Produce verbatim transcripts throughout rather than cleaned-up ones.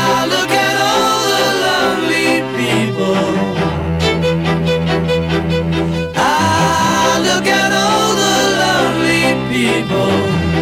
look at all the lonely people. Ah, look at all the lonely people.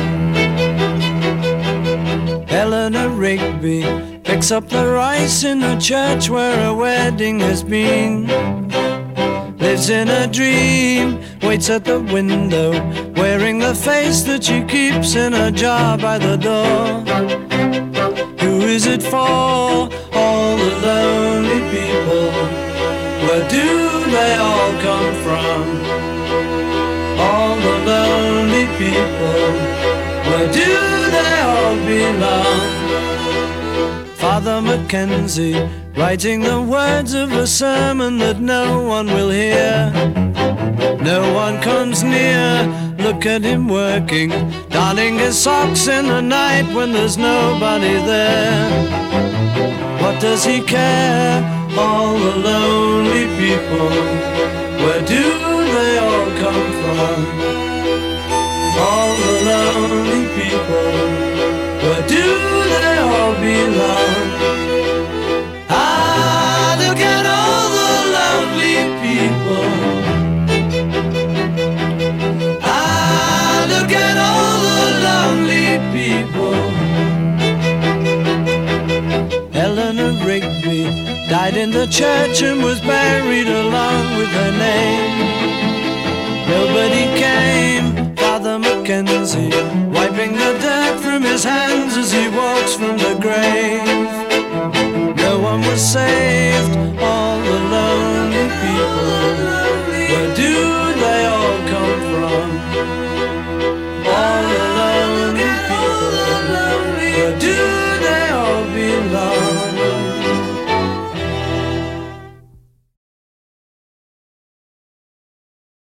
Eleanor Rigby picks up the rice in the church where a wedding has been. Lives in a dream, waits at the window, wearing the face that she keeps in a jar by the door. Who is it for? All the lonely people. Where do they all come from? All the lonely people. Where do they all belong? Father Mackenzie, writing the words of a sermon that no one will hear. No one comes near, look at him working, darning his socks in the night when there's nobody there. What does he care? All the lonely people. Where do they all come from? All the lonely people. Where do they all belong? Ah, look at all the lonely people. Ah, look at all the lonely people. Eleanor Rigby died in the church and was buried along with her name. Nobody came, Father Mackenzie, wiping the dirt from his hands as he walks from the grave. No one was saying